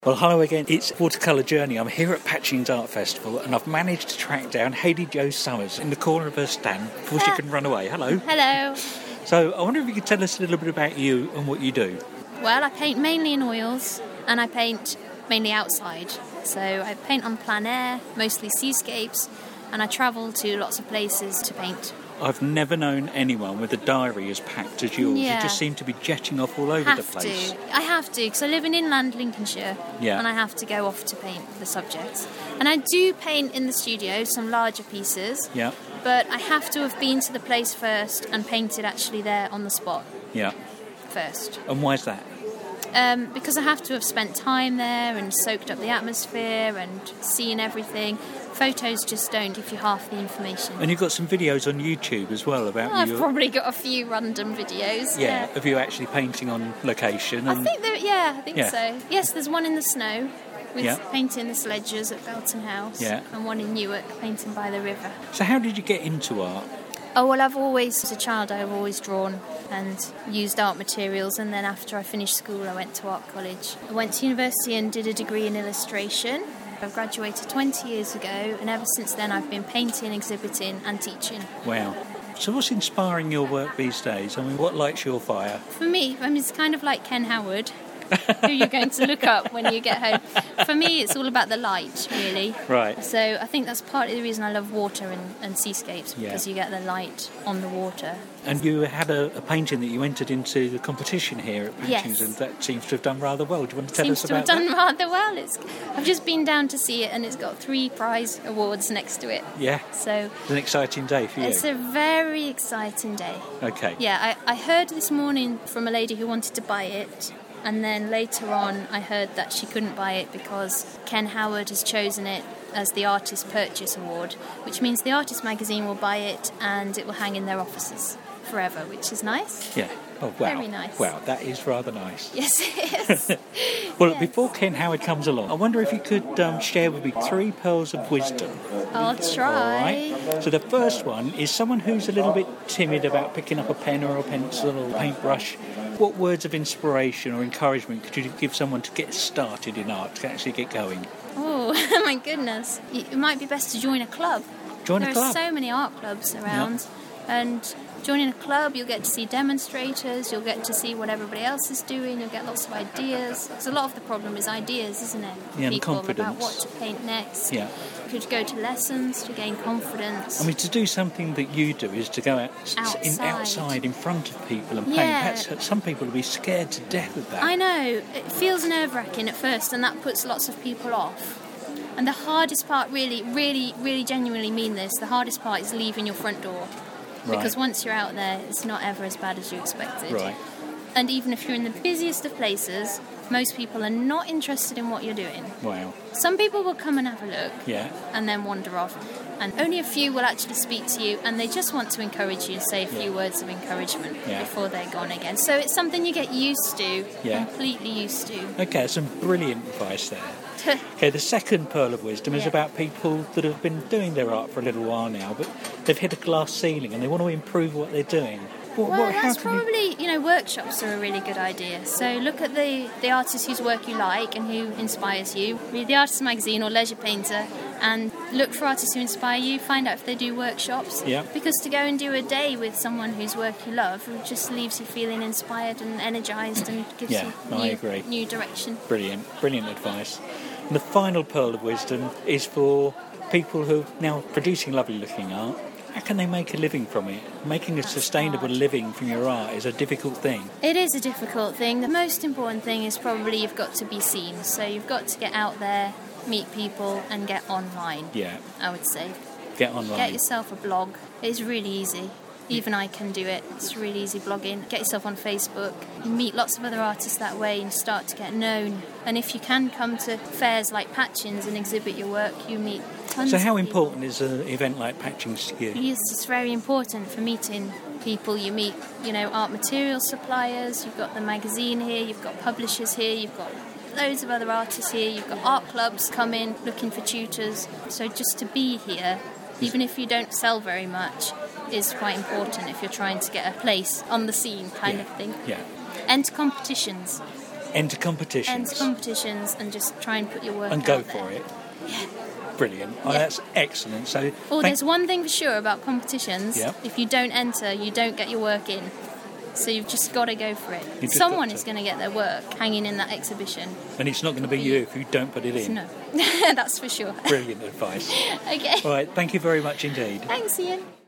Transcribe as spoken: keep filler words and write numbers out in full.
Well, hello again. It's Watercolour Journey. I'm here at Patchings Art Festival and I've managed to track down Hayley Jo Summers in the corner of her stand before she can run away. Hello. Hello. So I wonder if you could tell us a little bit about you and what you do. Well, I paint mainly in oils and I paint mainly outside. So I paint on plein air, mostly seascapes, and I travel to lots of places to paint. I've never known anyone with a diary as packed as yours. Yeah. You just seem to be jetting off all over have the place. To. I have to, because I live in inland Lincolnshire, Yeah. and I have to go off to paint the subjects. And I do paint in the studio, some larger pieces, Yeah, but I have to have been to the place first and painted actually there on the spot yeah. first. And why is that? Um, because I have to have spent time there and soaked up the atmosphere and seen everything. Photos just don't give you half the information. And you've got some videos on YouTube as well about Well, I've you. probably got a few random videos. Yeah, Yeah, of you actually painting on location. I And think that. Yeah, I think Yeah. so. Yes, there's one in the snow with Yeah. painting the sledges at Belton House, Yeah. and one in Newark painting by the river. So how did you get into art? Oh well, I've always, as a child, I've always drawn and used art materials, and then after I finished school, I went to art college. I went to university and did a degree in illustration. I graduated twenty years ago, and ever since then I've been painting, exhibiting and teaching. Wow. So what's inspiring your work these days? I mean, what lights your fire? For me, I mean, it's kind of like Ken Howard, who you're going to look up when you get home. For me, it's all about the light, really. Right. So I think that's partly the reason I love water and, and seascapes, Yeah. because you get the light on the water. And you had a, a painting that you entered into the competition here at Patchings, Yes. and that seems to have done rather well. Do you want to tell Seems us to have about done that? rather well. It's, I've just been down to see it, and it's got three prize awards next to it. Yeah, So it's an exciting day for you. it's a very exciting day. Okay. Yeah, I, I heard this morning from a lady who wanted to buy it, and then later on I heard that she couldn't buy it because Ken Howard has chosen it as the Artist Purchase Award, which means the Artist magazine will buy it and it will hang in their offices forever, which is nice. Yeah. Oh, wow. Very nice. Wow, that is rather nice. Yes, it is. Well, Yes. before Ken Howard comes along, I wonder if you could um, share with me three pearls of wisdom. I'll try. All right. So the first one is someone who's a little bit timid about picking up a pen or a pencil or a paintbrush. What words of inspiration or encouragement could you give someone to get started in art, to actually get going? Oh, my goodness. It might be best to join a club. Join a there club. are so many art clubs around, and joining a club, you'll get to see demonstrators, you'll get to see what everybody else is doing, you'll get lots of ideas. Because a lot of the problem is ideas, isn't it? Yeah, and People confidence. about what to paint next. Yeah. You could go to lessons to gain confidence. I mean, to do something that you do is to go out s- s- in, Outside. outside in front of people and paint. Yeah. That's, some people will be scared to death of that. I know, it feels nerve-wracking at first, and that puts lots of people off. And the hardest part, really, really, really genuinely mean this, the hardest part is leaving your front door. Because Right. once you're out there, it's not ever as bad as you expected. Right. And even if you're in the busiest of places, most people are not interested in what you're doing. Wow. Some people will come and have a look Yeah. and then wander off. And only a few will actually speak to you, and they just want to encourage you and say a few Yeah. words of encouragement Yeah. before they're gone again. So it's something you get used to, Yeah. completely used to. Okay, some brilliant advice there. Okay, the second pearl of wisdom is Yeah. about people that have been doing their art for a little while now, but they've hit a glass ceiling and they want to improve what they're doing. What, Well, what, how that's can you- probably, you know, workshops are a really good idea. So look at the, the artist whose work you like and who inspires you. Read the Artist magazine or Leisure Painter and look for artists who inspire you. Find out if they do workshops. Yeah. Because to go and do a day with someone whose work you love, it just leaves you feeling inspired and energised and gives Yeah, you no, new, I agree. new direction. Brilliant, brilliant advice. And the final pearl of wisdom is for people who are now producing lovely looking art. How can they make a living from it? Making a That's sustainable hard. living from your art is a difficult thing. It is a difficult thing. The most important thing is probably you've got to be seen. So you've got to get out there, meet people and get online, Yeah, I would say. get online. Get yourself a blog. It's really easy. Even I can do it. It's really easy blogging. Get yourself on Facebook. You meet lots of other artists that way and start to get known. And if you can come to fairs like Patchings and exhibit your work, you meet tons So of how people. important is an event like Patchings to you? Yes, it's very important for meeting people. You meet, you know, art material suppliers. You've got the magazine here. You've got publishers here. You've got loads of other artists here. You've got art clubs come in looking for tutors. So just to be here, even if you don't sell very much, is quite important if you're trying to get a place on the scene kind Yeah. of thing. Yeah. Enter competitions. Enter competitions. enter competitions and just try and put your work and go out for there. it. Yeah. Brilliant. Oh, Yeah. that's excellent. So, Well, thank- there's one thing for sure about competitions. Yeah. If you don't enter, you don't get your work in. So you've just got to go for it. just Someone got is to. going to get their work hanging in that exhibition. and it's not going to be you if you don't put it in. No, that's for sure. Brilliant advice. Okay. All right, thank you very much indeed. Thanks, Ian.